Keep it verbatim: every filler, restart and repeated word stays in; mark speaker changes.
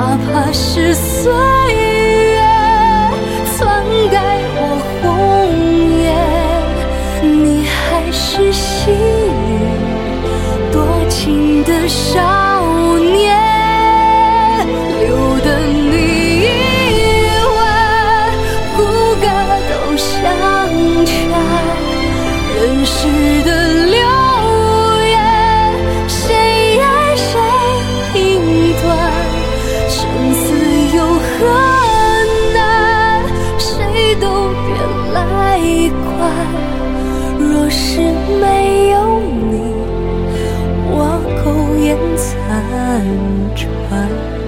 Speaker 1: 哪怕是岁月篡改我红颜，你还是昔日多情的少年，留得你一吻，骨骼都相全，人世的流言，谁爱谁评断，生死有何难，谁都别来管。若是没有你，我苟延残喘。